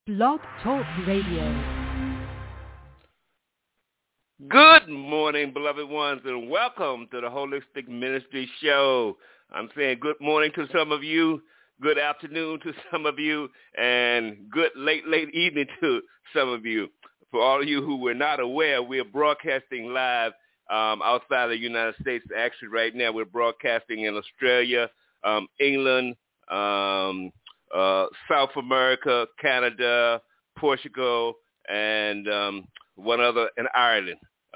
Blog Talk Radio. Good morning, beloved ones, and welcome to the Holistic Ministry Show. I'm saying good morning to some of you, good afternoon to some of you, and good late evening to some of you. For all of you who were not aware, we're broadcasting live outside of the United States. Actually, right now we're broadcasting in Australia, England, South America, Canada, Portugal, and one other in Ireland,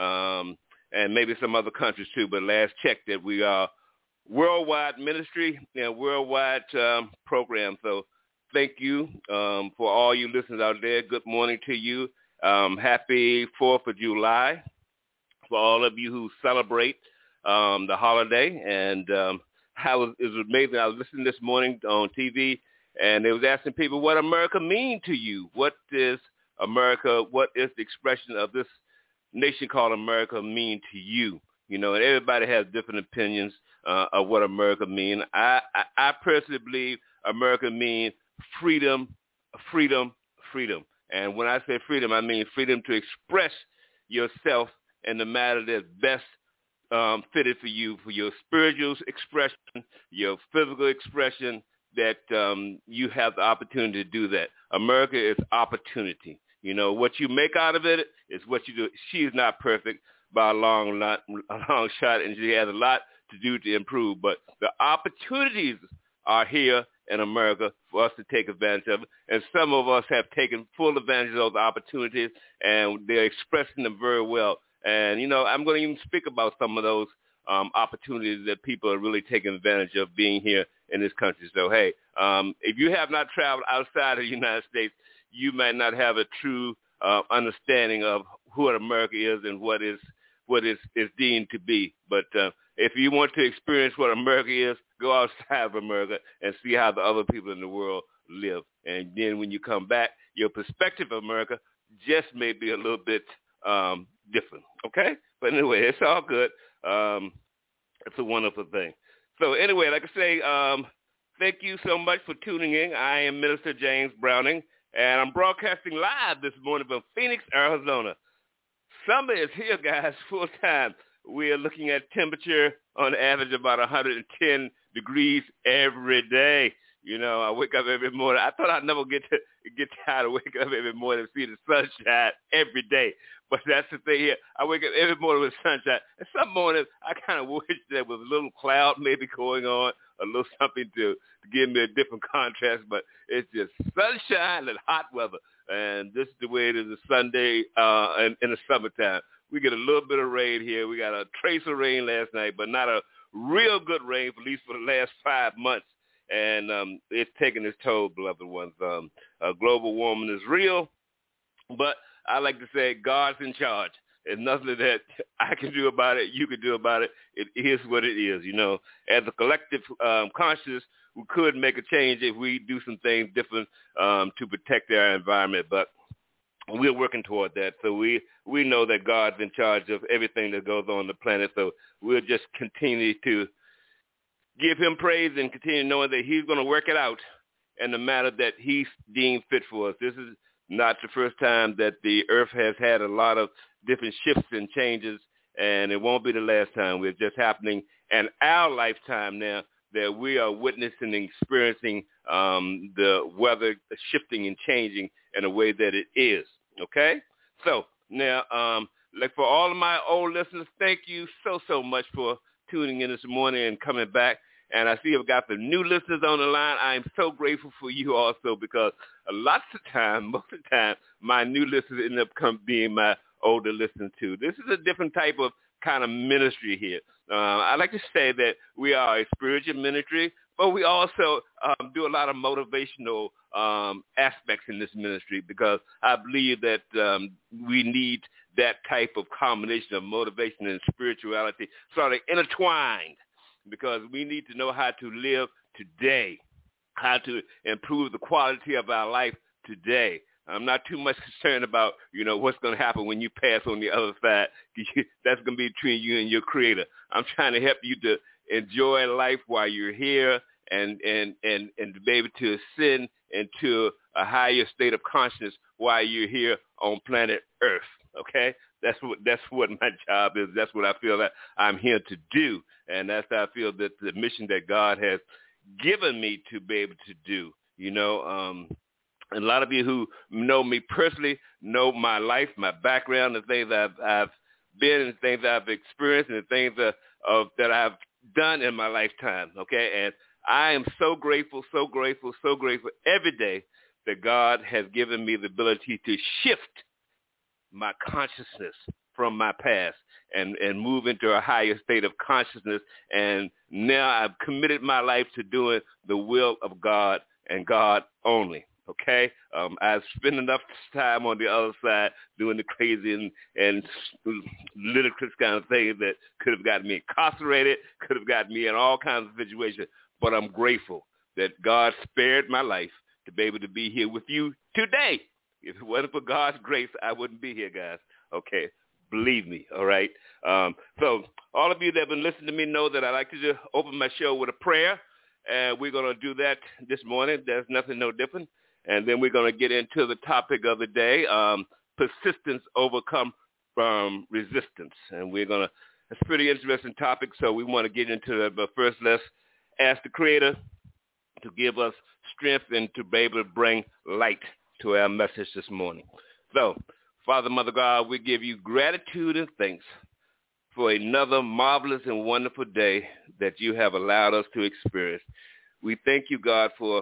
and maybe some other countries too. But last check that we are worldwide ministry and worldwide program. So thank you for all you listeners out there. Good morning to you. Happy 4th of July for all of you who celebrate the holiday. And it was amazing. I was listening this morning on TV, and they was asking people what America means to you. What is America? What is the expression of this nation called America mean to you? You know, and everybody has different opinions of what America means. I personally believe America means freedom, freedom, freedom. And when I say freedom, I mean freedom to express yourself in the matter that's best fitted for you, for your spiritual expression, your physical expression, that you have the opportunity to do that. America is opportunity. You know, what you make out of it is what you do. She is not perfect by a long shot, and she has a lot to do to improve. But the opportunities are here in America for us to take advantage of it. And some of us have taken full advantage of those opportunities, and they're expressing them very well. And, you know, I'm going to even speak about some of those opportunities that people are really taking advantage of being here in this country. So, hey, if you have not traveled outside of the United States, you might not have a true understanding of what America is and what is deemed to be. But if you want to experience what America is, go outside of America and see how the other people in the world live. And then when you come back, your perspective of America just may be a little bit different, okay? But anyway, it's all good. It's a wonderful thing. So anyway, like I say, thank you so much for tuning in. I am Minister James Browning, and I'm broadcasting live this morning from Phoenix, Arizona. Summer is here, guys, full time. We are looking at temperature on average about 110 degrees every day. You know, I wake up every morning. I thought I'd never get tired of waking up every morning and see the sunshine every day. But that's the thing here. I wake up every morning with sunshine. And some mornings I kind of wish there was a little cloud maybe going on, a little something to give me a different contrast. But it's just sunshine and hot weather. And this is the way it is a Sunday in the summertime. We get a little bit of rain here. We got a trace of rain last night, but not a real good rain, at least for the last 5 months. And it's taking its toll, beloved ones. Global warming is real, but I like to say God's in charge. There's nothing that I can do about it, you can do about it. It is what it is, you know. As a collective conscious, we could make a change if we do some things different to protect our environment, but we're working toward that. So we know that God's in charge of everything that goes on the planet, so we'll just continue to give him praise and continue knowing that he's going to work it out in the manner that he's deemed fit for us. This is not the first time that the earth has had a lot of different shifts and changes, and it won't be the last time. It's just happening in our lifetime now that we are witnessing and experiencing the weather shifting and changing in a way that it is, okay? So now, like for all of my old listeners, thank you so much for tuning in this morning and coming back. And I see I've got the new listeners on the line. I am so grateful for you also because most of the time, my new listeners end up being my older listeners too. This is a different type of kind of ministry here. I like to say that we are a spiritual ministry, but we also do a lot of motivational aspects in this ministry because I believe that we need that type of combination of motivation and spirituality sort of intertwined, because we need to know how to live today, how to improve the quality of our life today. I'm not too much concerned about, you know, what's going to happen when you pass on the other side. That's going to be between you and your creator. I'm trying to help you to enjoy life while you're here and to be able to ascend into a higher state of consciousness while you're here on planet Earth. Okay, that's what my job is. That's what I feel that I'm here to do, and that's how I feel that the mission that God has given me to be able to do. A lot of you who know me personally know my life, my background, the things I've been, and the things I've experienced, and the things that I've done in my lifetime. Okay, and I am so grateful every day that God has given me the ability to shift my consciousness from my past and move into a higher state of consciousness. And now I've committed my life to doing the will of God and God only. Okay, I've spent enough time on the other side doing the crazy and ludicrous kind of things that could have gotten me incarcerated, could have gotten me in all kinds of situations. But I'm grateful that God spared my life to be able to be here with you today. If it wasn't for God's grace, I wouldn't be here, guys. Okay, believe me, all right? So all of you that have been listening to me know that I like to just open my show with a prayer, and we're going to do that this morning. There's nothing no different. And then we're going to get into the topic of the day, persistence overcome from resistance. And it's a pretty interesting topic, so we want to get into that. But first, let's ask the Creator to give us strength and to be able to bring light to our message this morning. So, Father, Mother God, we give you gratitude and thanks for another marvelous and wonderful day that you have allowed us to experience. We thank you, God, for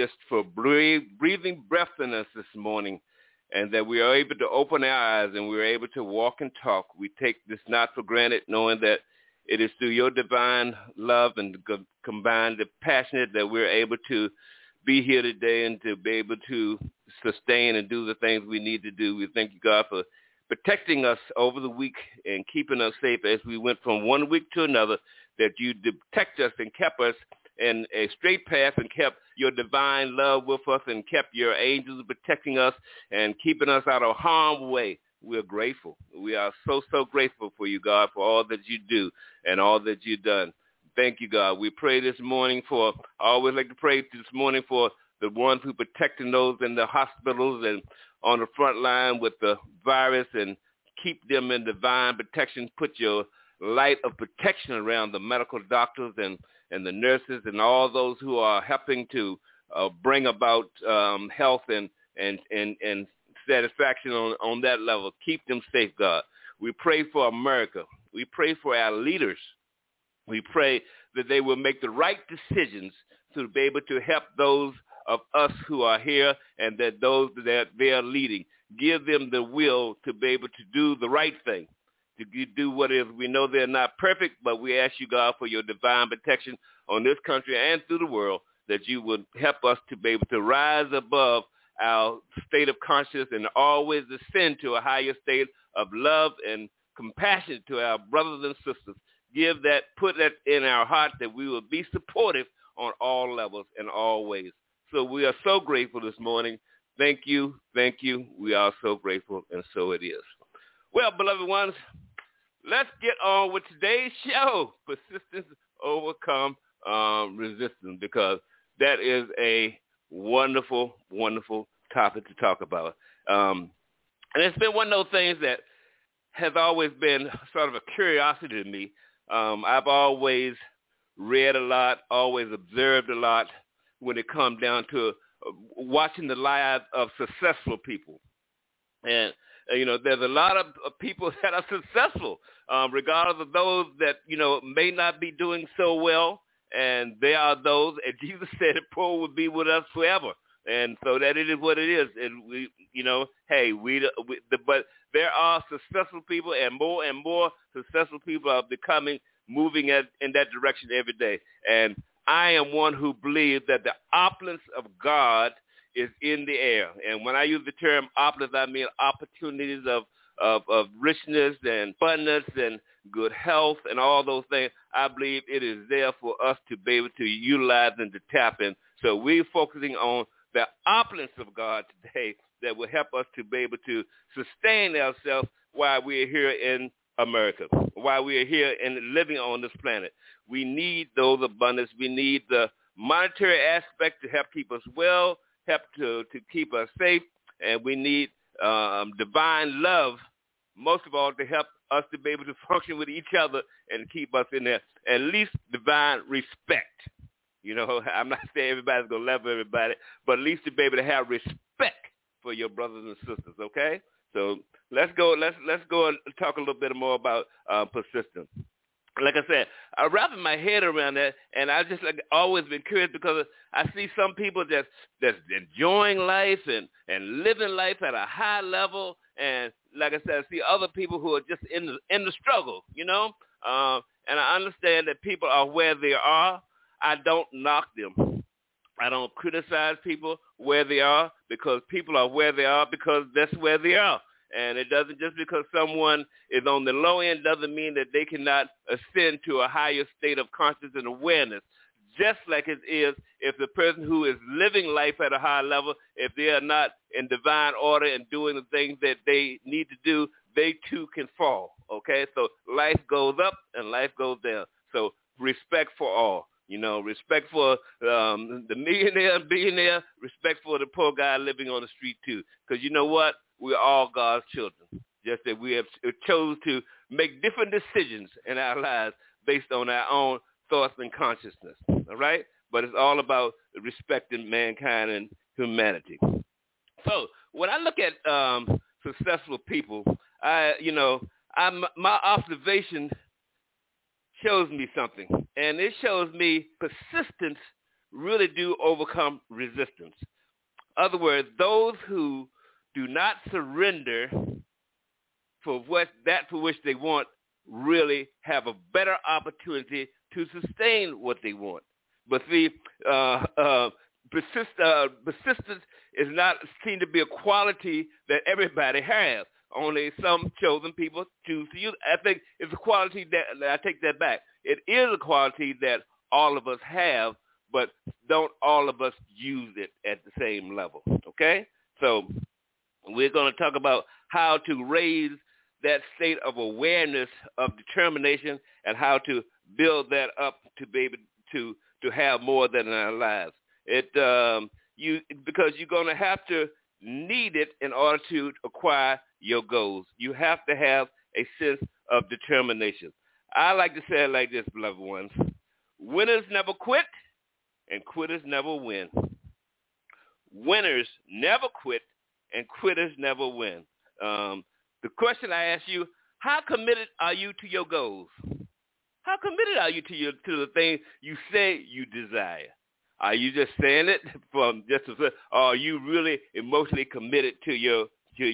breathing breath in us this morning, and that we are able to open our eyes and we're able to walk and talk. We take this not for granted, knowing that it is through your divine love and combined the passionate that we're able to be here today and to be able to sustain and do the things we need to do. We thank you, God, for protecting us over the week and keeping us safe as we went from one week to another, that you protect us and kept us in a straight path and kept your divine love with us and kept your angels protecting us and keeping us out of harm's way. We're grateful. We are so grateful for you, God, for all that you do and all that you've done. Thank you, God. We pray this morning I always like to pray this morning for the ones who are protecting those in the hospitals and on the front line with the virus, and keep them in divine protection. Put your light of protection around the medical doctors and the nurses and all those who are helping to bring about health and satisfaction on that level. Keep them safe, God. We pray for America. We pray for our leaders. We pray that they will make the right decisions to be able to help those of us who are here, and that those that they are leading, give them the will to be able to do the right thing, to do what is. We know they're not perfect, but we ask you, God, for your divine protection on this country and through the world, that you would help us to be able to rise above our state of consciousness and always ascend to a higher state of love and compassion to our brothers and sisters. Put that in our heart, that we will be supportive on all levels and all ways. So we are so grateful this morning. Thank you. We are so grateful, and so it is. Well, beloved ones, let's get on with today's show, Persistence Overcome Resistance, because that is a wonderful, wonderful topic to talk about. And it's been one of those things that has always been sort of a curiosity to me. I've always read a lot, always observed a lot when it comes down to watching the lives of successful people. And, there's a lot of people that are successful, regardless of those that, may not be doing so well. And there are those, and Jesus said the poor will be with us forever. And so that it is what it is. And we, but there are successful people, and more successful people are moving in that direction every day. And I am one who believes that the opulence of God is in the air. And when I use the term opulence, I mean opportunities of richness and abundance and good health and all those things. I believe it is there for us to be able to utilize and to tap in. So we're focusing on the opulence of God today that will help us to be able to sustain ourselves while we're here in America, while we are here and living on this planet. We need those abundance. We need the monetary aspect to help keep us well, help to keep us safe, and we need divine love, most of all, to help us to be able to function with each other and keep us in there. At least divine respect. You know, I'm not saying everybody's going to love everybody, but at least to be able to have respect for your brothers and sisters, okay? So let's go and talk a little bit more about persistence. Like I said, I wrapping my head around that, and I just always been curious because I see some people that's enjoying life and living life at a high level, and like I said, I see other people who are just in the struggle, you know. And I understand that people are where they are. I don't knock them. I don't criticize people where they are because people are where they are because that's where they are. And it doesn't, just because someone is on the low end doesn't mean that they cannot ascend to a higher state of consciousness and awareness. Just like it is if the person who is living life at a high level, if they are not in divine order and doing the things that they need to do, they too can fall, okay? So life goes up and life goes down. So respect for all. You know, respect for the millionaire and billionaire, respect for the poor guy living on the street too. Because you know what? We're all God's children. Just that we have chose to make different decisions in our lives based on our own thoughts and consciousness. All right? But it's all about respecting mankind and humanity. So when I look at successful people, my observation shows me something, and it shows me persistence really do overcome resistance. In other words, those who do not surrender for which they want really have a better opportunity to sustain what they want. But see, persistence is not seen to be a quality that everybody has. Only some chosen people choose to use. I think it's a quality that, I take that back. It is a quality that all of us have, but don't all of us use it at the same level, okay? So we're going to talk about how to raise that state of awareness, of determination, and how to build that up to be able to have more than in our lives. Because you're going to have to need it in order to acquire your goals. You have to have a sense of determination. I like to say it like this, beloved ones. Winners never quit, and quitters never win. Winners never quit, and quitters never win. The question I ask you, how committed are you to your goals? How committed are you to the thing you say you desire? Are you just saying it from just to say, or are you really emotionally committed to your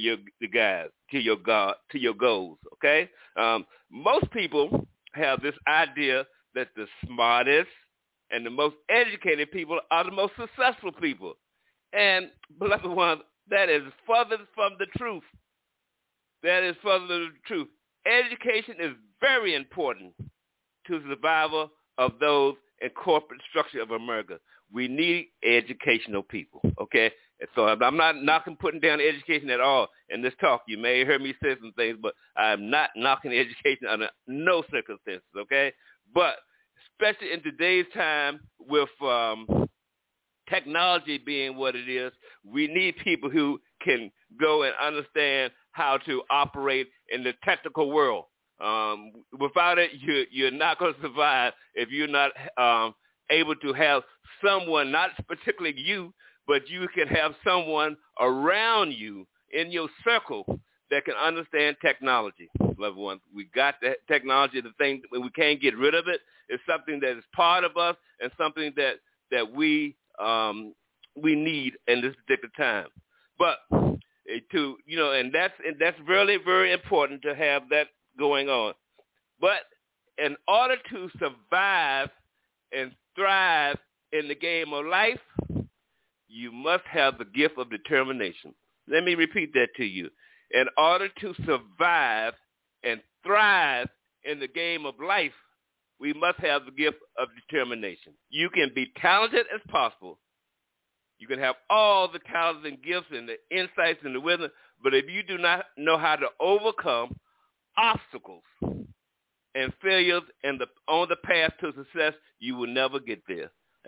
goals? Okay. Most people have this idea that the smartest and the most educated people are the most successful people, and beloved ones, that is further from the truth. That is further from the truth. Education is very important to the survival of those in corporate structure of America. We need educational people, okay? And so I'm not putting down education at all in this talk. You may have heard me say some things, but I'm not knocking education under no circumstances, okay? But especially in today's time with technology being what it is, we need people who can go and understand how to operate in the technical world. Without it, you're not going to survive if you're not able to have someone, not particularly you, but you can have someone around you in your circle that can understand technology. Loved ones, we got that technology, the thing, we can't get rid of it. It's something that is part of us and something that we need in this particular time. But and that's really very important to have that going on. But in order to survive and thrive in the game of life, you must have the gift of determination. Let me repeat that to you. In order to survive and thrive in the game of life, we must have the gift of determination. You can be talented as possible. You can have all the talents and gifts and the insights and the wisdom, but if you do not know how to overcome obstacles and failures on the path to success, you will never get there.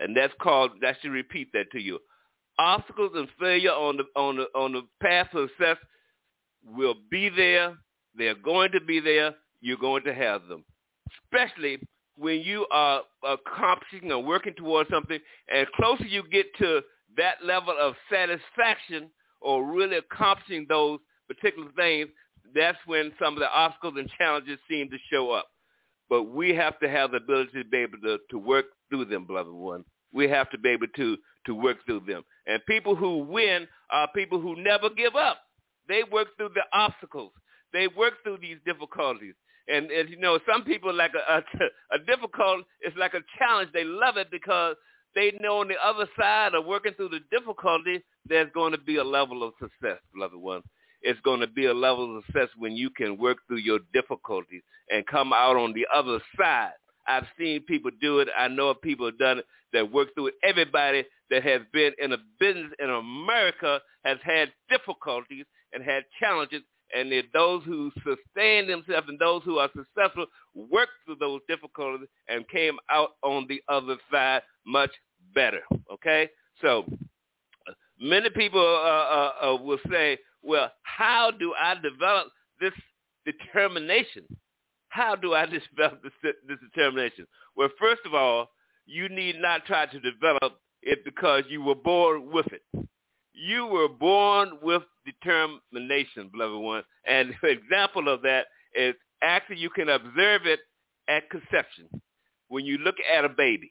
and that's called. I should repeat that to you. Obstacles and failure on the path to success will be there. They're going to be there. You're going to have them, especially when you are accomplishing or working towards something. And closer you get to that level of satisfaction or really accomplishing those particular things, that's when some of the obstacles and challenges seem to show up. But we have to have the ability to be able to work through them, beloved one. We have to be able to work through them. And people who win are people who never give up. They work through the obstacles. They work through these difficulties. And you know, some people like a difficult, it's like a challenge. They love it because they know on the other side of working through the difficulty, there's going to be a level of success, beloved one. It's going to be a level of success when you can work through your difficulties and come out on the other side. I've seen people do it. I know of people have done it that work through it. Everybody that has been in a business in America has had difficulties and had challenges, and those who sustain themselves and those who are successful worked through those difficulties and came out on the other side much better, okay? So many people will say, well, how do I develop this determination? How do I develop this determination? Well, first of all, you need not try to develop it because you were born with it. You were born with determination, beloved one. And an example of that is actually you can observe it at conception when you look at a baby.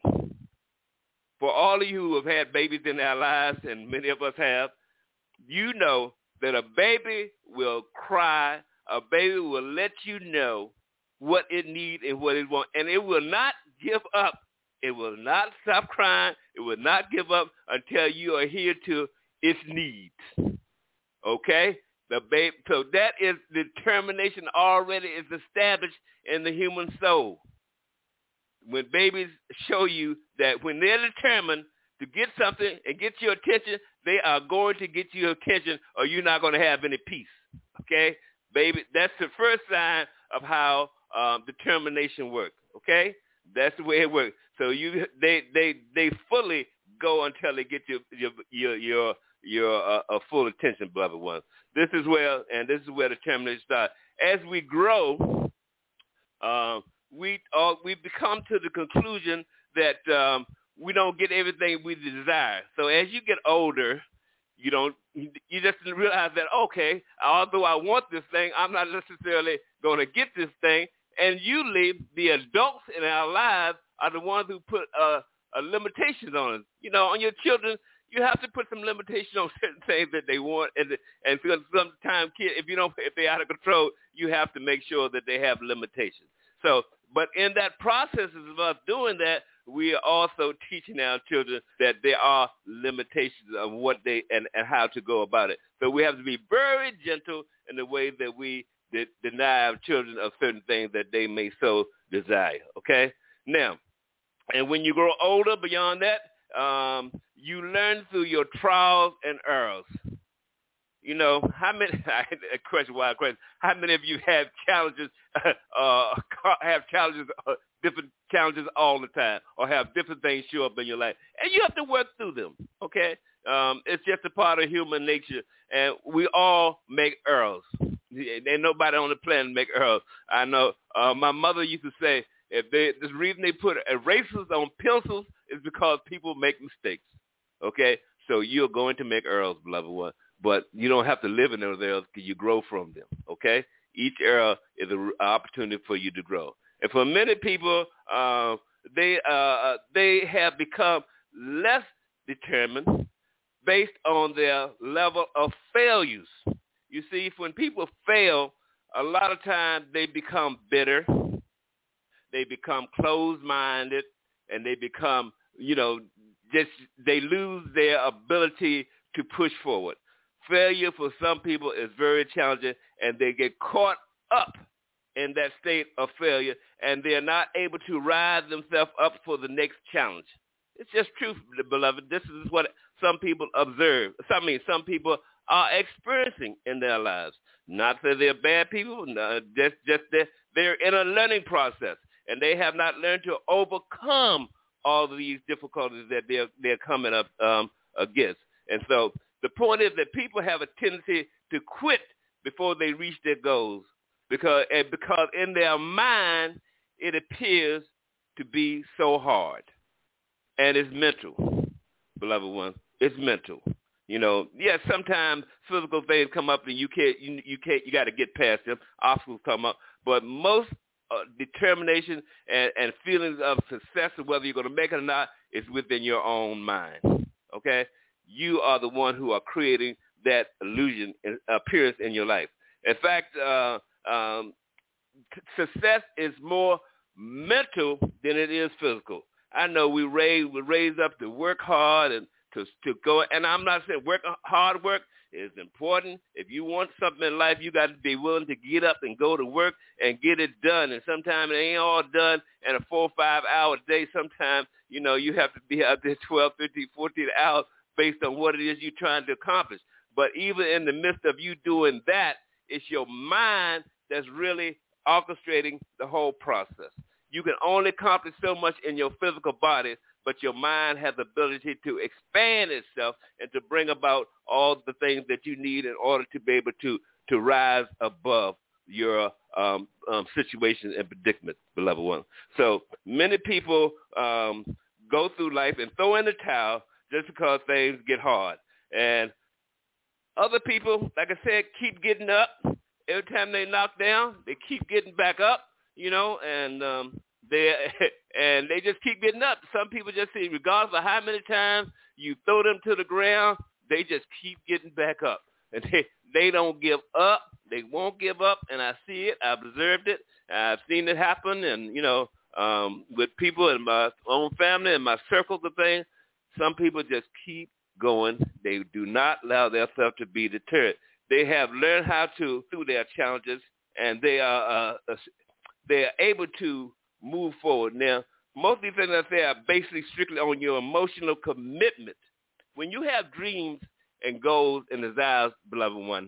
For all of you who have had babies in their lives, and many of us have, you know that a baby will cry. A baby will let you know what it needs and what it wants. And it will not give up. It will not stop crying. It will not give up until you adhere to its needs. Okay? So that is determination already is established in the human soul. When babies show you that when they're determined to get something and get your attention, they are going to get your attention or you're not going to have any peace. Okay? Baby, that's the first sign of how determination works. Okay? That's the way it works. So they fully go until they get your full attention, beloved ones. This is where determination starts. As we grow, we become to the conclusion that we don't get everything we desire. So as you get older, you just realize that, okay, although I want this thing, I'm not necessarily going to get this thing. And usually the adults in our lives are the ones who put limitations on us. You know, on your children, you have to put some limitations on certain things that they want. And sometimes kids, if they're out of control, you have to make sure that they have limitations. So, but in that process of us doing that, we are also teaching our children that there are limitations of what they and how to go about it. So we have to be very gentle in the way that we deny our children of certain things that they may so desire. Okay? Now, and when you grow older beyond that, you learn through your trials and errors. You know, how many of you have challenges, different challenges all the time, or have different things show up in your life, and you have to work through them, okay? It's just a part of human nature, and we all make errors. Ain't nobody on the planet make errors. I know my mother used to say, the reason they put erasers on pencils is because people make mistakes, okay? So you're going to make errors, beloved one. But you don't have to live in those errors because you grow from them, okay? Each error is an opportunity for you to grow. And for many people, they have become less determined based on their level of failures. You see, when people fail, a lot of times they become bitter, they become closed-minded, and they become, they lose their ability to push forward. Failure for some people is very challenging, and they get caught up in that state of failure, and they're not able to rise themselves up for the next challenge. It's just truth, beloved. This is what some people observe. Some people are experiencing in their lives. Not that they're bad people, just that they're in a learning process, and they have not learned to overcome all of these difficulties that they're coming up against. And so the point is that people have a tendency to quit before they reach their goals because in their mind it appears to be so hard. And it's mental, beloved one. It's mental. Yes, sometimes physical things come up and you got to get past them. Obstacles come up. But most determination and feelings of success, or whether you're going to make it or not, is within your own mind. Okay? You are the one who are creating that illusion and appearance in your life. In fact, success is more mental than it is physical. I know we're raised up to work hard and to go, and I'm not saying hard work is important. If you want something in life, you got to be willing to get up and go to work and get it done. And sometimes it ain't all done in a 4 or 5 hour day. Sometimes, you have to be out there 12, 15, 14 hours based on what it is you're trying to accomplish. But even in the midst of you doing that, it's your mind that's really orchestrating the whole process. You can only accomplish so much in your physical body, but your mind has the ability to expand itself and to bring about all the things that you need in order to be able to rise above your situation and predicament, beloved one. So many people go through life and throw in the towel just because things get hard. And other people, like I said, keep getting up. Every time they knock down, they keep getting back up, and they just keep getting up. Some people just say, regardless of how many times you throw them to the ground, they just keep getting back up. And they don't give up. They won't give up, and I see it. I've observed it. I've seen it happen, and, with people in my own family and my circles of things, some people just keep going. They do not allow themselves to be deterred. They have learned how to, through their challenges, and they are able to move forward. Now, most of these things I say are basically strictly on your emotional commitment. When you have dreams and goals and desires, beloved one,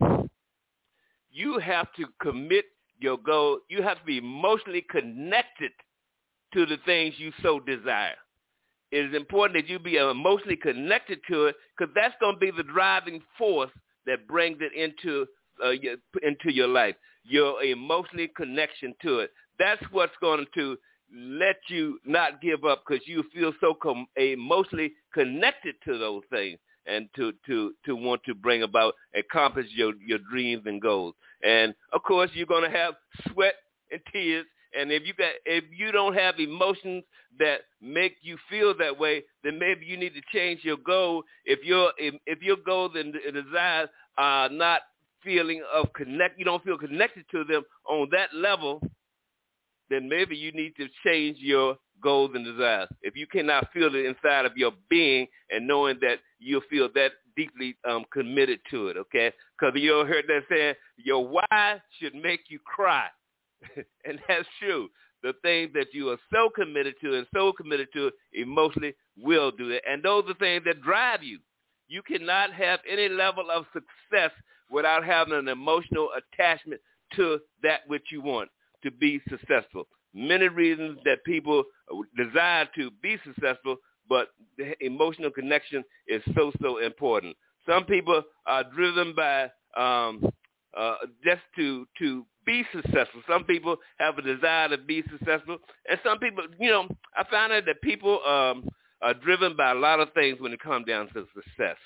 you have to commit your goal. You have to be emotionally connected to the things you so desire. It is important that you be emotionally connected to it, because that's going to be the driving force that brings it into your life, your emotionally connection to it. That's what's going to let you not give up, because you feel so emotionally connected to those things and to want to bring about, accomplish your dreams and goals. And, of course, you're going to have sweat and tears. And if you don't have emotions that make you feel that way, then maybe you need to change your goal. If your goals and desires are not feeling of you don't feel connected to them on that level, then maybe you need to change your goals and desires. If you cannot feel it inside of your being and knowing that you'll feel that deeply committed to it, okay? Because you heard that saying, your why should make you cry. And that's true. The things that you are so committed to emotionally will do it. And those are things that drive you. You cannot have any level of success without having an emotional attachment to that which you want to be successful. Many reasons that people desire to be successful, but the emotional connection is so important. Some people are driven by just to be successful. Some people have a desire to be successful. And some people, I found out that people are driven by a lot of things when it comes down to success.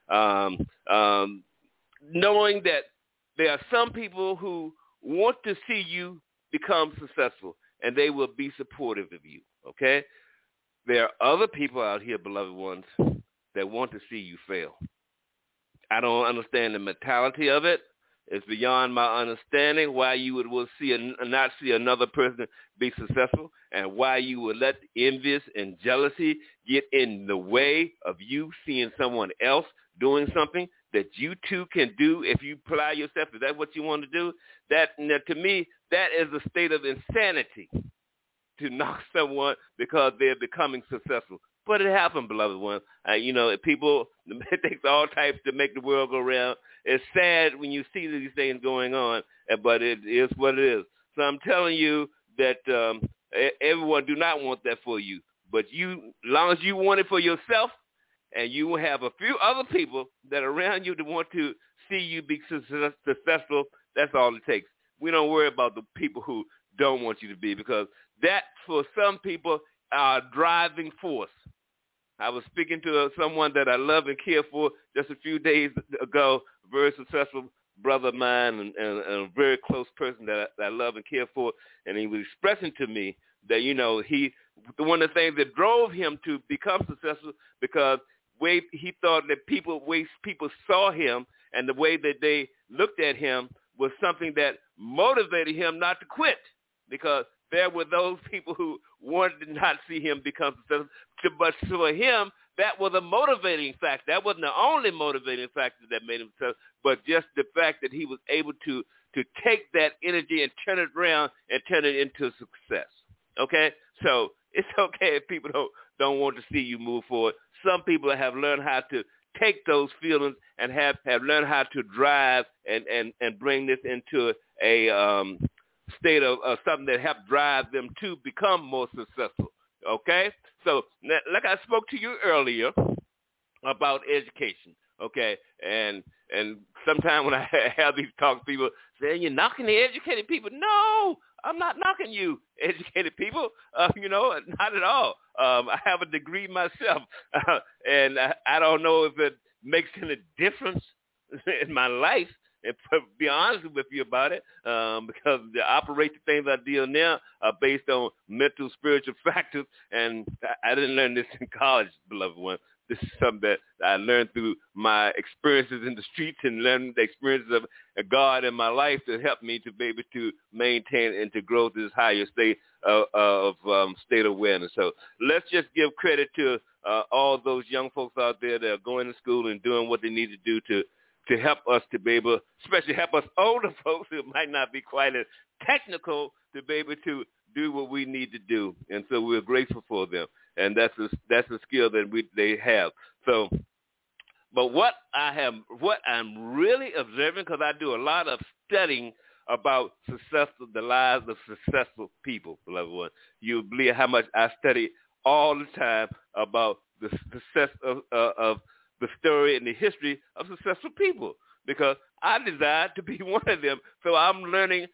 Knowing that there are some people who want to see you become successful, and they will be supportive of you, okay? There are other people out here, beloved ones, that want to see you fail. I don't understand the mentality of it. It's beyond my understanding why you would not see another person be successful, and why you would let envy and jealousy get in the way of you seeing someone else doing something that you too can do if you apply yourself. Is that what you want to do? To me, that is a state of insanity, to knock someone because they're becoming successful. But it happened, beloved one. People, it takes all types to make the world go round. It's sad when you see these things going on, but it is what it is. So I'm telling you that everyone do not want that for you. But as long as you want it for yourself, and you will have a few other people that are around you that want to see you be successful, that's all it takes. We don't worry about the people who don't want you to be, because that, for some people, are a driving force. I was speaking to someone that I love and care for just a few days ago, a very successful brother of mine and a very close person that I love and care for, and he was expressing to me that, one of the things that drove him to become successful, because he thought that people saw him and the way that they looked at him was something that motivated him not to quit, because there were those people who wanted to not see him become successful. But for him, that was a motivating factor. That wasn't the only motivating factor that made him successful, but just the fact that he was able to take that energy and turn it around and turn it into success. Okay? So it's okay if people don't want to see you move forward. Some people have learned how to take those feelings and have learned how to drive and bring this into a state of something that help drive them to become more successful. Okay? So like I spoke to you earlier about education. Okay? And sometimes when I have these talks, people say, you're knocking the educated people. No, I'm not knocking you, educated people. Not at all. I have a degree myself, and I don't know if it makes any difference in my life, and to be honest with you about it, because the operating things I deal now are based on mental, spiritual factors, and I didn't learn this in college, beloved one. This is something that I learned through my experiences in the streets and learning the experiences of God in my life to help me to be able to maintain and to grow to this higher state of state awareness. So let's just give credit to all those young folks out there that are going to school and doing what they need to do to help us to be able, especially help us older folks who might not be quite as technical, to be able to do what we need to do. And so we're grateful for them. And that's a skill that they have. So, but what I'm really observing, because I do a lot of studying about the lives of successful people, beloved one. You believe how much I study all the time about the success of the story and the history of successful people, because I desire to be one of them. So I'm learning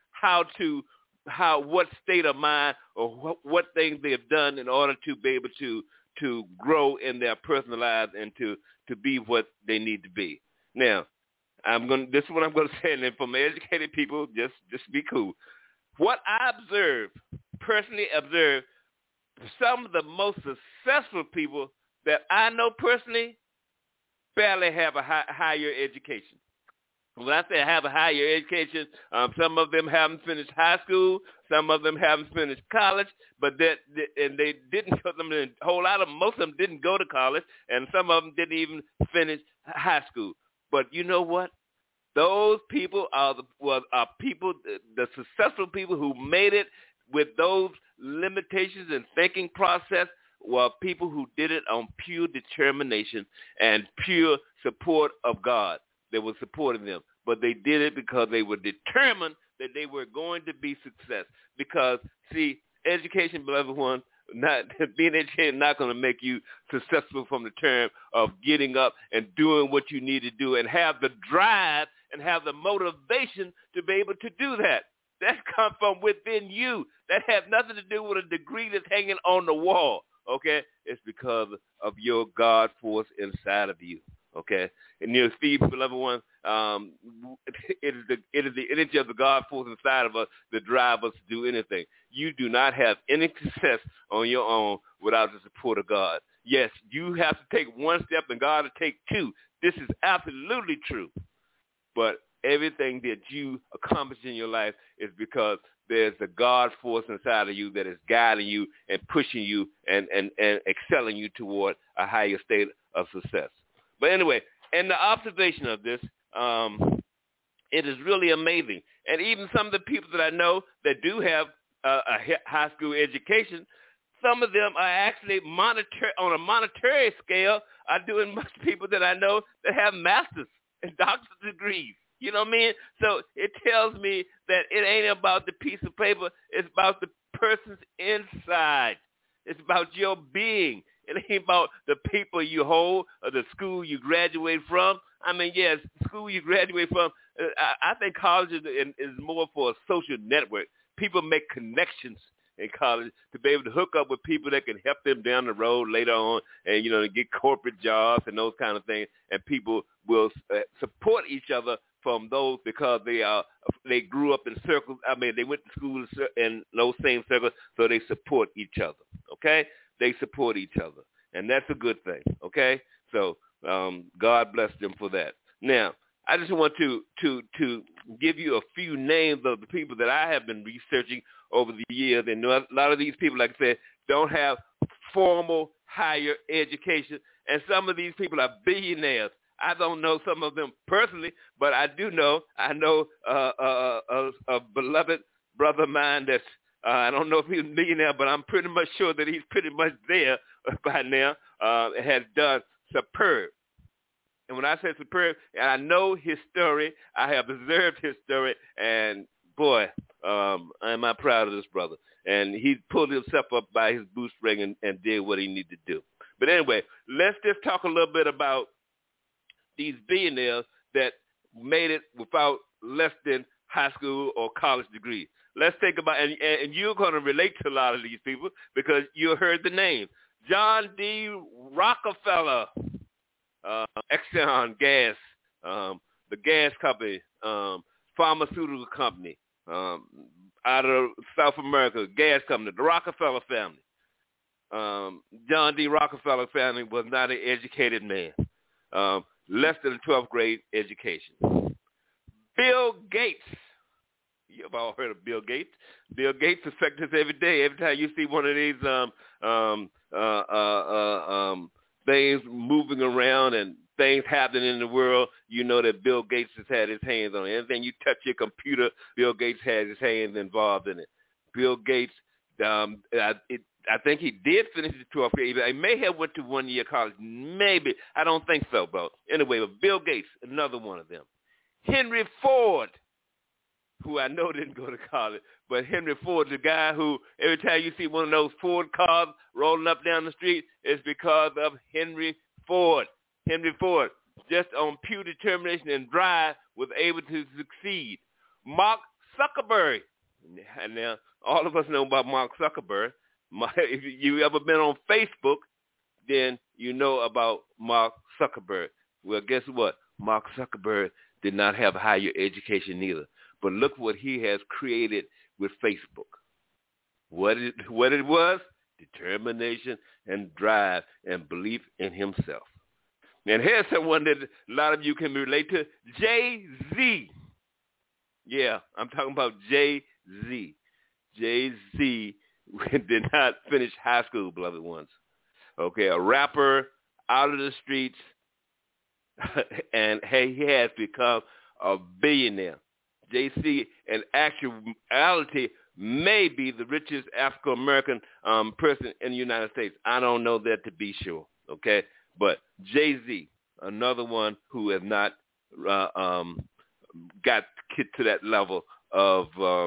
what state of mind or what things they have done in order to be able to grow in their personal lives and to be what they need to be. Now, this is what I'm going to say, and then from educated people, just be cool. What I personally observe, some of the most successful people that I know personally barely have a higher education. When I say have a higher education, some of them haven't finished high school, some of them haven't finished college, and they didn't. A whole lot of them, most of them didn't go to college, and some of them didn't even finish high school. But you know what? Those people are the successful people who made it with those limitations and thinking process. Were people who did it on pure determination and pure support of God. They were supporting them, but they did it because they were determined that they were going to be success. Because, see, education, beloved one, being educated not going to make you successful from the term of getting up and doing what you need to do and have the drive and have the motivation to be able to do that. That comes from within you. That has nothing to do with a degree that's hanging on the wall, okay? It's because of your God force inside of you. Okay, and Steve, beloved one, it is the energy of the God force inside of us that drive us to do anything. You do not have any success on your own without the support of God. Yes, you have to take one step and God will take two. This is absolutely true. But everything that you accomplish in your life is because there's a God force inside of you that is guiding you and pushing you and excelling you toward a higher state of success. But anyway, in the observation of this, it is really amazing. And even some of the people that I know that do have a high school education, some of them are actually on a monetary scale are doing much people that I know that have master's and doctorate degrees. You know what I mean? So it tells me that it ain't about the piece of paper. It's about the person's inside. It's about your being. It ain't about the people you hold or the school you graduate from. I mean, yes, school you graduate from. I think college is more for a social network. People make connections in college to be able to hook up with people that can help them down the road later on, and to get corporate jobs and those kind of things. And people will support each other from those because they grew up in circles. I mean, they went to school in those same circles, so they support each other. Okay, they support each other, and that's a good thing. Okay, so God bless them for that. Now, I just want to give you a few names of the people that I have been researching over the years, and a lot of these people, like I said, don't have formal higher education, and some of these people are billionaires. I don't know some of them personally, but I know a beloved brother of mine that's, I don't know if he's a millionaire, but I'm pretty much sure that he's pretty much there by now, has done superb. And when I say superb, and I know his story, I have observed his story, and boy, am I proud of this brother. And he pulled himself up by his bootstring and did what he needed to do. But anyway, let's just talk a little bit about these billionaires that made it without less than high school or college degrees. Let's think about, and you're going to relate to a lot of these people because you heard the name. John D. Rockefeller, Exxon Gas, the gas company, pharmaceutical company, out of South America, gas company, the Rockefeller family. John D. Rockefeller family was not an educated man. Less than a 12th grade education. Bill Gates. You've all heard of Bill Gates. Bill Gates affects us every day. Every time you see one of these things moving around and things happening in the world, you know that Bill Gates has had his hands on it. Anything you touch your computer, Bill Gates has his hands involved in it. Bill Gates, I think he did finish the 12th grade. He may have went to 1 year college. Maybe. I don't think so, bro. Anyway, but Bill Gates, another one of them. Henry Ford, who I know didn't go to college, but Henry Ford, the guy who every time you see one of those Ford cars rolling up down the street, it's because of Henry Ford. Henry Ford, just on pure determination and drive, was able to succeed. Mark Zuckerberg. And now, all of us know about Mark Zuckerberg. If you ever been on Facebook, then you know about Mark Zuckerberg. Well, guess what? Mark Zuckerberg did not have higher education either. But look what he has created with Facebook. What it was? Determination and drive and belief in himself. And here's someone that a lot of you can relate to, Jay-Z. Yeah, I'm talking about Jay-Z. Jay-Z did not finish high school, beloved ones. Okay, a rapper out of the streets, and he has become a billionaire. Jay-Z, in actuality, may be the richest African-American person in the United States. I don't know that to be sure, okay? But Jay-Z, another one who has not got to that level of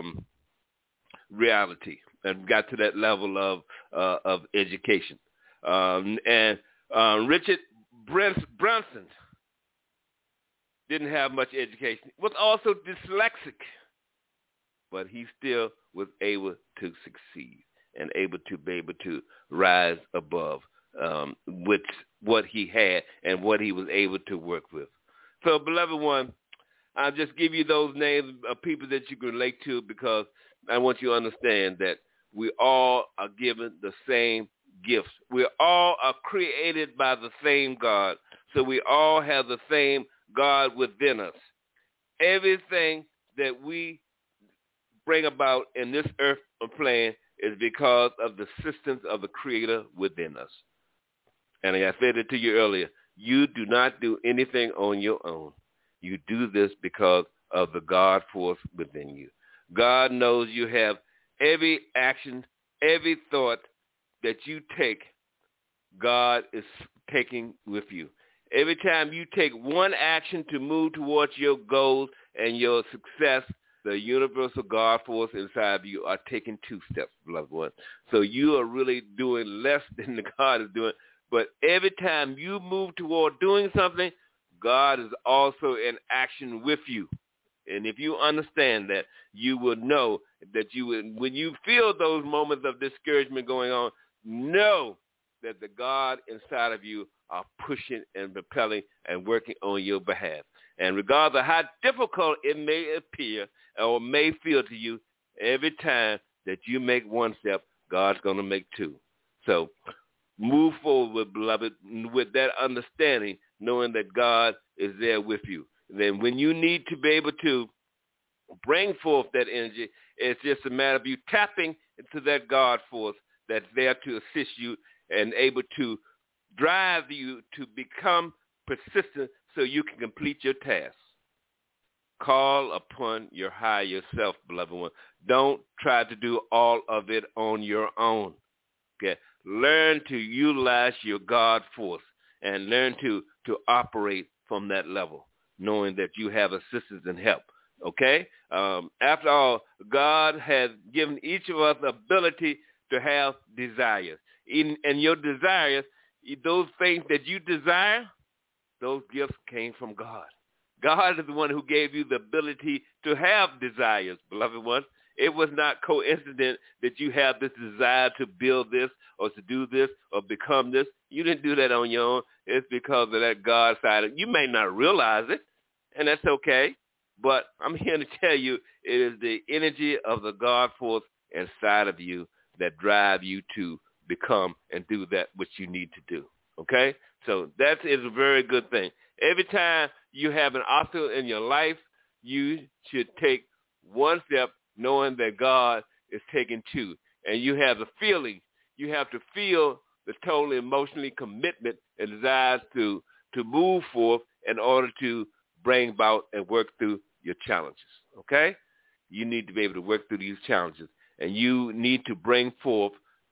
reality and got to that level of education. And Richard Branson didn't have much education, was also dyslexic, but he still was able to succeed and able to rise above with what he had and what he was able to work with. So, beloved one, I'll just give you those names of people that you can relate to because I want you to understand that we all are given the same gifts. We all are created by the same God. So we all have the same God within us. Everything that we bring about in this earth plane is because of the assistance of the Creator within us. And I said it to you earlier, you do not do anything on your own. You do this because of the God force within you. God knows you have every action, every thought that you take, God is taking with you. Every time you take one action to move towards your goals and your success, the universal God force inside of you are taking 2 steps, beloved one. So you are really doing less than the God is doing. But every time you move toward doing something, God is also in action with you. And if you understand that, you will know that when you feel those moments of discouragement going on, know that the God inside of you are pushing and propelling and working on your behalf. And regardless of how difficult it may appear or may feel to you, every time that you make 1 step, God's going to make 2. So move forward, beloved, with that understanding, knowing that God is there with you. And then when you need to be able to bring forth that energy, it's just a matter of you tapping into that God force that's there to assist you and able to drive you to become persistent so you can complete your task. Call upon your higher self, beloved one. Don't try to do all of it on your own. Okay? Learn to utilize your God force and learn to operate from that level, knowing that you have assistance and help. Okay? After all, God has given each of us the ability to have desires. And your desires, those things that you desire, those gifts came from God. God is the one who gave you the ability to have desires, beloved ones. It was not coincident that you have this desire to build this or to do this or become this. You didn't do that on your own. It's because of that God side. You may not realize it, and that's okay. But I'm here to tell you it is the energy of the God force inside of you that drive you to become and do that which you need to do. Okay? So that is a very good thing. Every time you have an obstacle in your life, you should take 1 step knowing that God is taking 2. And you have the feeling, you have to feel the total emotionally commitment and desire to move forth in order to bring about and work through your challenges. Okay? You need to be able to work through these challenges. And you need to bring forth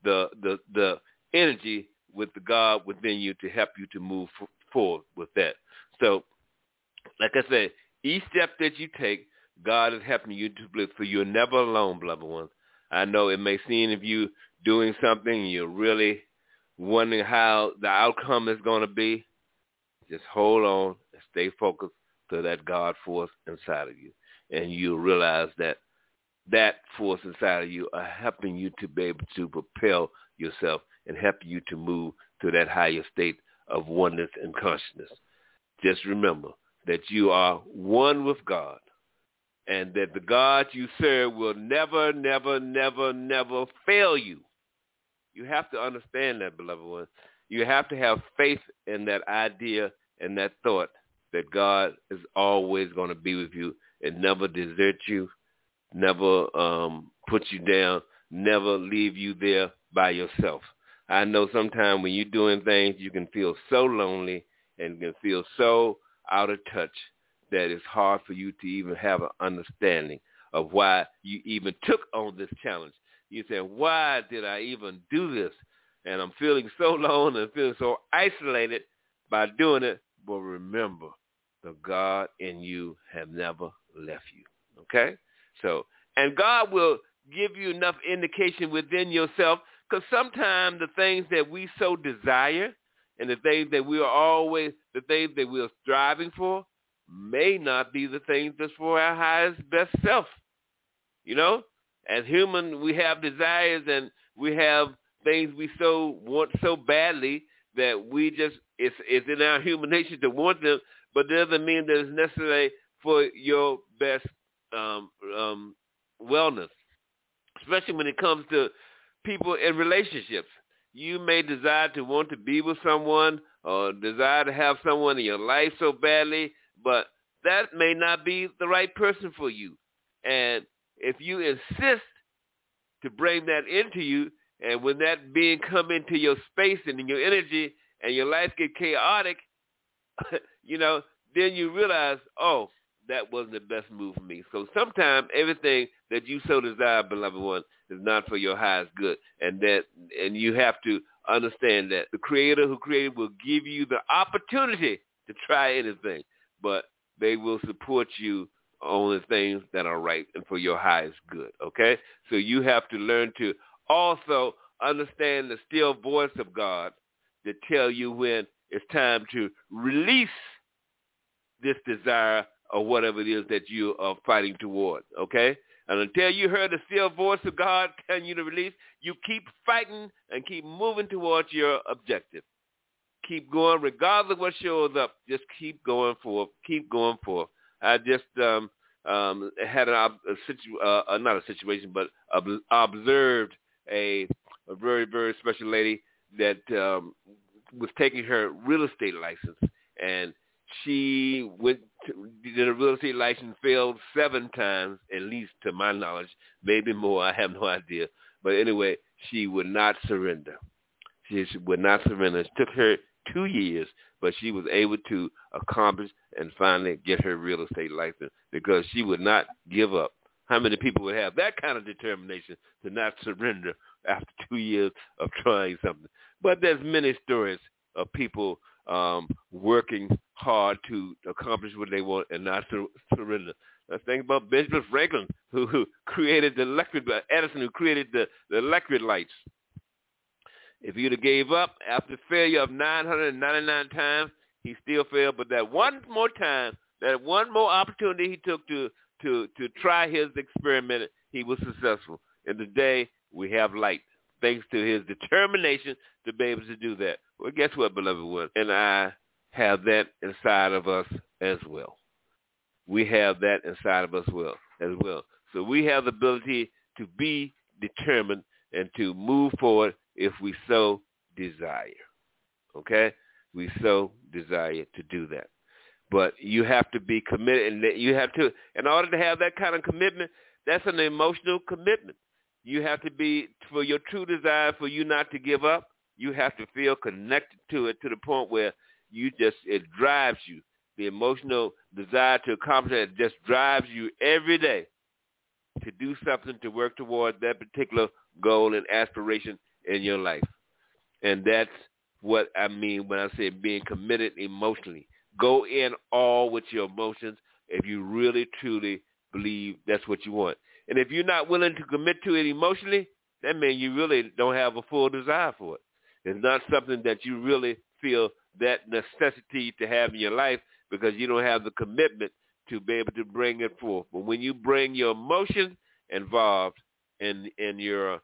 the energy with the God within you to help you to move forward with that. So, like I said, each step that you take, God is helping you to live, so you're never alone, beloved ones. I know it may seem if you doing something, you're really wondering how the outcome is going to be. Just hold on and stay focused to that God force inside of you. And you'll realize that that force inside of you are helping you to be able to propel yourself and help you to move to that higher state of oneness and consciousness. Just remember that you are one with God and that the God you serve will never, never, never, never fail you. You have to understand that, beloved one. You have to have faith in that idea and that thought that God is always going to be with you and never desert you, never put you down, never leave you there by yourself. I know sometimes when you're doing things, you can feel so lonely and can feel so out of touch that it's hard for you to even have an understanding of why you even took on this challenge. You say, why did I even do this? And I'm feeling so alone and feeling so isolated by doing it. But remember, the God in you have never left you. Okay? So, and God will give you enough indication within yourself, because sometimes the things that we so desire and the things that we are always, the things that we are striving for may not be the things that's for our highest, best self. You know, as human, we have desires and we have things we so want so badly that we just, it's in our human nature to want them, but it doesn't mean that it's necessary for your best wellness, especially when it comes to people in relationships. You may desire to want to be with someone or desire to have someone in your life so badly, but that may not be the right person for you. And if you insist to bring that into you, and when that being come into your space and in your energy and your life get chaotic, you know, then you realize, oh, that wasn't the best move for me. So sometimes everything that you so desire, beloved one, is not for your highest good. And you have to understand that the Creator who created will give you the opportunity to try anything, but they will support you on the things that are right and for your highest good, okay? So you have to learn to also understand the still voice of God to tell you when it's time to release this desire or whatever it is that you are fighting toward, okay? And until you hear the still voice of God telling you to release, you keep fighting and keep moving towards your objective. Keep going regardless of what shows up. Just keep going forth. Keep going forth. I just had not a situation, but observed a very, very special lady that was taking her real estate license, and she did a real estate license, failed 7 times, at least to my knowledge, maybe more. I have no idea. But anyway, she would not surrender. She would not surrender. It took her 2 years, but she was able to accomplish and finally get her real estate license because she would not give up. How many people would have that kind of determination to not surrender after 2 years of trying something? But there's many stories of people working hard to accomplish what they want and not surrender. Let's think about Benjamin Franklin, who created the electric, Edison, who created the electric lights. If he'd have gave up after failure of 999 times, he still failed. But that one more time, that one more opportunity he took to try his experiment, he was successful. And today we have light, thanks to his determination to be able to do that. Well, guess what, beloved one? And I have that inside of us as well. We have that inside of us as well. So we have the ability to be determined and to move forward if we so desire. Okay? We so desire to do that. But you have to be committed, and you have to, in order to have that kind of commitment, that's an emotional commitment. You have to be, for your true desire, for you not to give up, you have to feel connected to it to the point where it drives you. The emotional desire to accomplish it just drives you every day to do something to work toward that particular goal and aspiration in your life. And that's what I mean when I say being committed emotionally. Go in all with your emotions if you really, truly believe that's what you want. And if you're not willing to commit to it emotionally, that means you really don't have a full desire for it. It's not something that you really feel that necessity to have in your life because you don't have the commitment to be able to bring it forth. But when you bring your emotions involved in your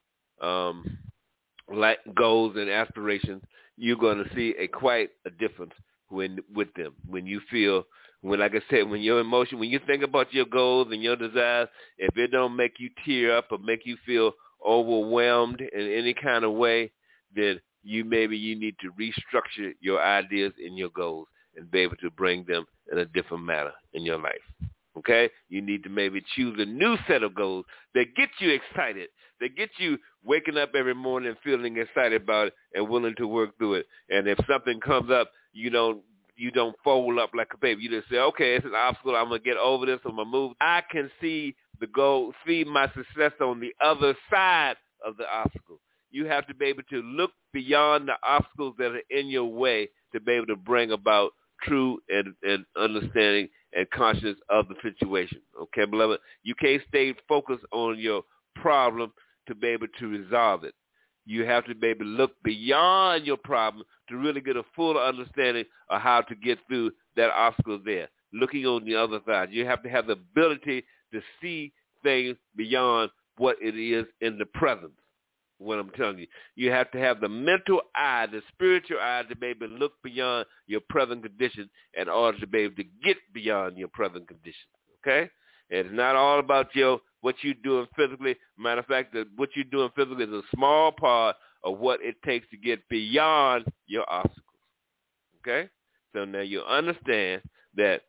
goals and aspirations, you're going to see quite a difference with them. When you feel, like I said, when your emotion, when you think about your goals and your desires, if it don't make you tear up or make you feel overwhelmed in any kind of way, then you need to restructure your ideas and your goals and be able to bring them in a different manner in your life. Okay? You need to maybe choose a new set of goals that get you excited, that get you waking up every morning and feeling excited about it and willing to work through it. And if something comes up, you don't fold up like a baby. You just say, okay, it's an obstacle. I'm going to get over this. I'm going to move. I can see the goal, see my success on the other side of the obstacle. You have to be able to look beyond the obstacles that are in your way to be able to bring about true and understanding and consciousness of the situation. Okay, beloved? You can't stay focused on your problem to be able to resolve it. You have to be able to look beyond your problem to really get a full understanding of how to get through that obstacle there, looking on the other side. You have to have the ability to see things beyond what it is in the present. What I'm telling you, you have to have the mental eye, the spiritual eye to be able to look beyond your present condition in order to be able to get beyond your present condition. Okay? And it's not all about what you're doing physically. Matter of fact, what you're doing physically is a small part of what it takes to get beyond your obstacles. Okay? So now you understand that's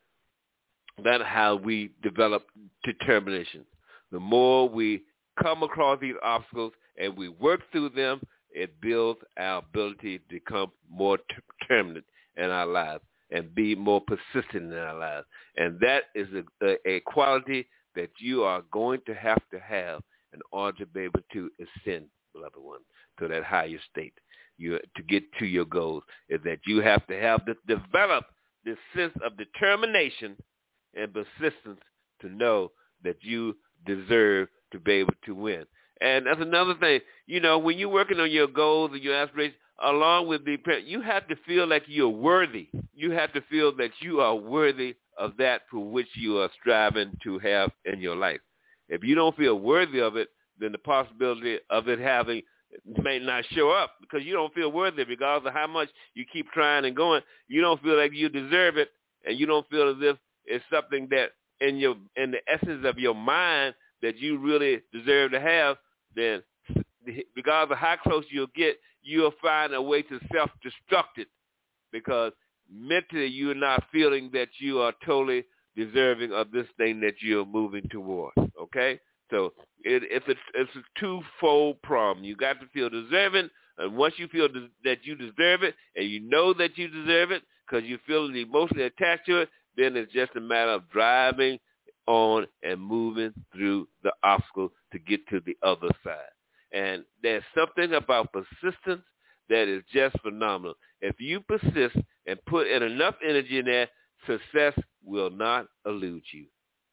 how we develop determination. The more we come across these obstacles and we work through them, it builds our ability to become more determined in our lives and be more persistent in our lives. And that is a quality that you are going to have in order to be able to ascend, beloved one, to that higher state. To get to your goals is that you have to develop this sense of determination and persistence to know that you deserve to be able to win. And that's another thing. When you're working on your goals and your aspirations, along with you have to feel like you're worthy. You have to feel that you are worthy of that for which you are striving to have in your life. If you don't feel worthy of it, then the possibility of it having may not show up because you don't feel worthy. Regardless of how much you keep trying and going, you don't feel like you deserve it, and you don't feel as if it's something that in the essence of your mind that you really deserve to have. Then regardless of how close you'll get, you'll find a way to self-destruct it because mentally you're not feeling that you are totally deserving of this thing that you're moving towards, okay? So it's a twofold problem. You got to feel deserving, and once you feel that you deserve it, and you know that you deserve it because you feel emotionally attached to it, then it's just a matter of driving on and moving through the obstacle to get to the other side. And there's something about persistence that is just phenomenal. If you persist and put in enough energy in there, success will not elude you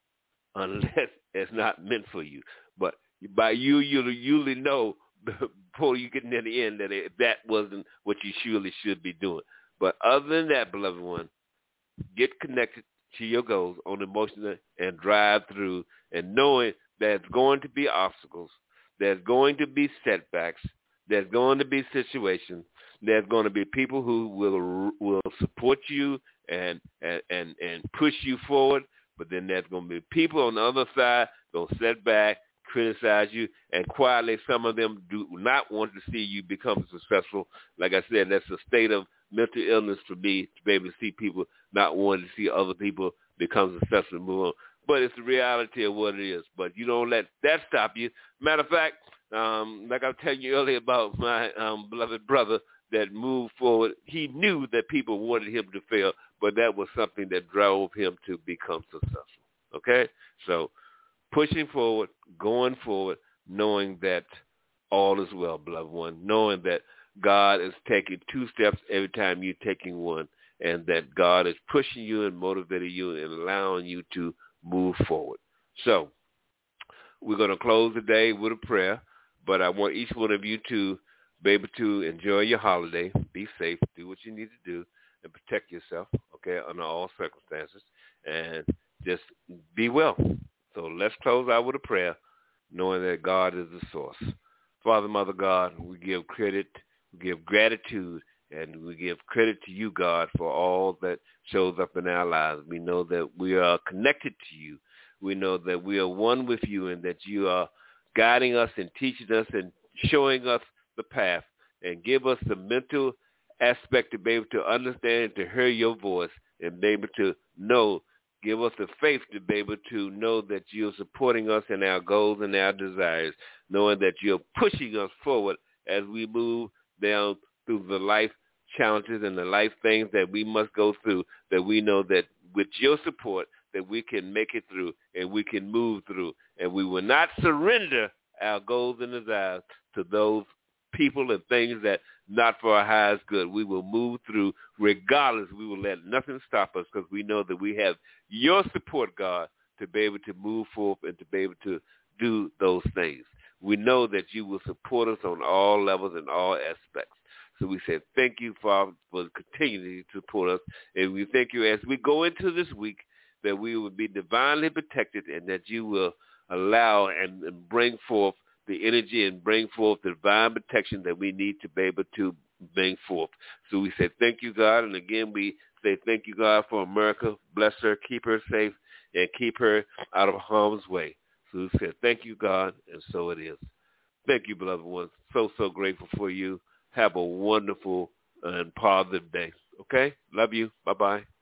unless it's not meant for you. But by you'll usually know before you get near the end that wasn't what you surely should be doing. But other than that, beloved one, get connected to your goals on emotional and drive through and knowing there's going to be obstacles, there's going to be setbacks, there's going to be situations, there's going to be people who will support you and push you forward, but then there's going to be people on the other side going to set back, criticize you, and quietly some of them do not want to see you become successful. Like I said, that's a state of mental illness for me to be able to see people not wanting to see other people become successful and move on. But it's the reality of what it is. But you don't let that stop you. Matter of fact, like I was telling you earlier about my beloved brother that moved forward, he knew that people wanted him to fail, but that was something that drove him to become successful. Okay? So pushing forward, going forward, knowing that all is well, beloved one, knowing that God is taking 2 steps every time you're taking one, and that God is pushing you and motivating you and allowing you to move forward. So we're going to close the day with a prayer, but I want each one of you to be able to enjoy your holiday, be safe, do what you need to do, and protect yourself, okay, under all circumstances, and just be well. So let's close out with a prayer, knowing that God is the source. Father, Mother God, we give credit, we give gratitude, and we give credit to you, God, for all that shows up in our lives. We know that we are connected to you. We know that we are one with you and that you are guiding us and teaching us and showing us the path, and give us the mental aspect to be able to understand and to hear your voice and be able to know. Give us the faith to be able to know that you're supporting us in our goals and our desires, knowing that you're pushing us forward as we move down through the life challenges and the life things that we must go through, that we know that with your support that we can make it through and we can move through. And we will not surrender our goals and desires to those people and things that not for our highest good. We will move through regardless. We will let nothing stop us because we know that we have your support, God, to be able to move forward and to be able to do those things. We know that you will support us on all levels and all aspects. So we say thank you, Father, for continuing to support us. And we thank you as we go into this week that we will be divinely protected and that you will allow and bring forth the energy and bring forth the divine protection that we need to be able to bring forth. So we say thank you, God. And again, we say thank you, God, for America. Bless her, keep her safe, and keep her out of harm's way. So we say thank you, God, and so it is. Thank you, beloved ones. So grateful for you. Have a wonderful and positive day. Okay? Love you. Bye-bye.